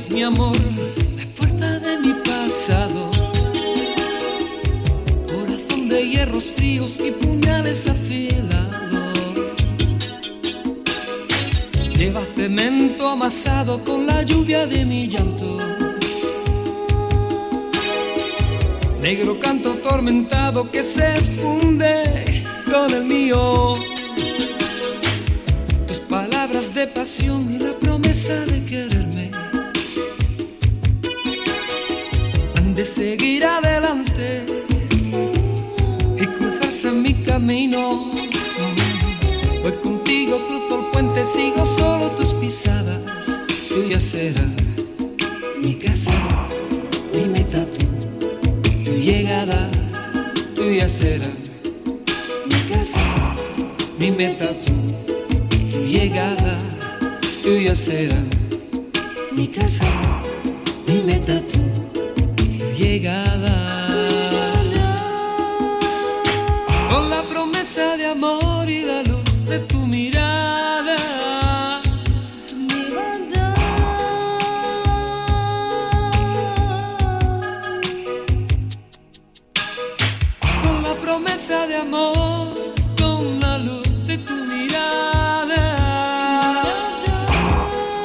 eres mi amor, la fuerza de mi pasado. Corazón de hierros fríos y puñales afilados. Lleva cemento amasado con la lluvia de mi llanto. Negro canto atormentado que se funde con el mío. Tus palabras de pasión y la promesa de quererme han de seguir adelante y cruzarse en mi camino. Voy contigo, cruzo el puente, sigo solo tus pisadas. Tuya será mi casa, mi meta tú. Tu llegada, tuya será mi casa, mi meta tú. Tu llegada, tuya será mi casa, mi meta tú. Tu llegada.